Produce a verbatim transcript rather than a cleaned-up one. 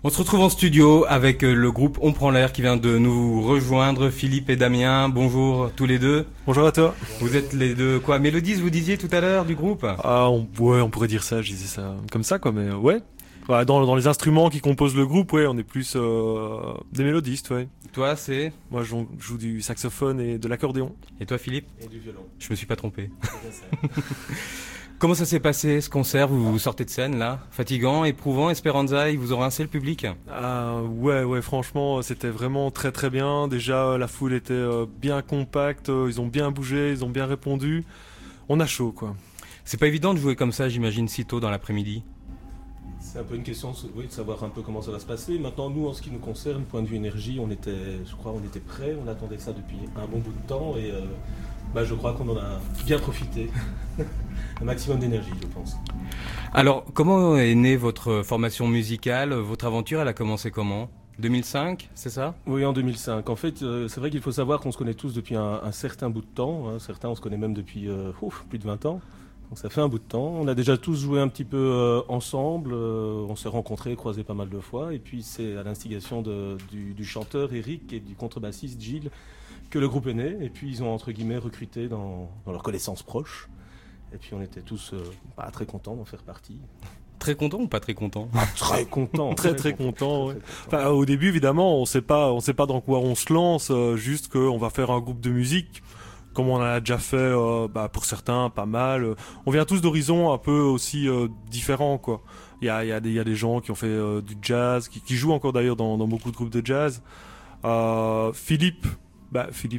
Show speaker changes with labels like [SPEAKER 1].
[SPEAKER 1] On se retrouve en studio avec le groupe On Prend l'Air qui vient de nous rejoindre, Philippe et Damien. Bonjour tous les deux.
[SPEAKER 2] Bonjour à toi.
[SPEAKER 1] Vous êtes les deux quoi, Mélodies vous disiez tout à l'heure du groupe?
[SPEAKER 2] Ah on, ouais, on pourrait dire ça, je disais ça comme ça quoi, mais ouais. Ouais, dans, dans les instruments qui composent le groupe, ouais, on est plus euh, des mélodistes, ouais.
[SPEAKER 1] Toi c'est?
[SPEAKER 2] Moi je joue du saxophone et de l'accordéon.
[SPEAKER 1] Et toi Philippe?
[SPEAKER 3] Et du violon.
[SPEAKER 1] Je me suis pas trompé. Comment ça s'est passé ce concert? Vous, vous sortez de scène là? Fatigant, éprouvant, Esperanza, il vous ont rincé le public?
[SPEAKER 2] Ah ouais, ouais, franchement, c'était vraiment très très bien. Déjà, la foule était euh, bien compacte, euh, ils ont bien bougé, ils ont bien répondu. On a chaud quoi.
[SPEAKER 1] C'est pas évident de jouer comme ça, j'imagine, si tôt dans l'après-midi.
[SPEAKER 3] C'est un peu une question oui, de savoir un peu comment ça va se passer. Maintenant, nous, en ce qui nous concerne, point de vue énergie, on était, je crois, on était prêts, on attendait ça depuis un bon bout de temps et euh, bah, je crois qu'on en a bien profité. Un maximum d'énergie, je pense.
[SPEAKER 1] Alors, comment est née votre formation musicale? Votre aventure, elle a commencé comment? deux mille cinq, c'est ça?
[SPEAKER 3] Oui, en deux mille cinq. En fait, euh, c'est vrai qu'il faut savoir qu'on se connaît tous depuis un, un certain bout de temps. Hein. Certains, on se connaît même depuis euh, ouf, plus de vingt ans. Donc ça fait un bout de temps. On a déjà tous joué un petit peu euh, ensemble. Euh, on s'est rencontrés, croisés pas mal de fois. Et puis c'est à l'instigation de, du, du chanteur Eric et du contrebassiste Gilles que le groupe est né. Et puis ils ont entre guillemets recruté dans, dans leurs connaissances proches. Et puis on était tous euh, pas très contents d'en faire partie.
[SPEAKER 1] Très content ou pas très content?
[SPEAKER 3] Ah, très content,
[SPEAKER 2] très très, très content. Ouais. Enfin, au début, évidemment, on sait pas, on sait pas dans quoi on se lance. Euh, juste qu'on va faire un groupe de musique, comme on en a déjà fait, euh, bah, pour certains, pas mal. On vient tous d'horizons un peu aussi euh, différents, quoi. Il y a, il y a des, il y a des gens qui ont fait euh, du jazz, qui, qui jouent encore d'ailleurs dans, dans beaucoup de groupes de jazz. Euh, Philippe. Bah, Philippe,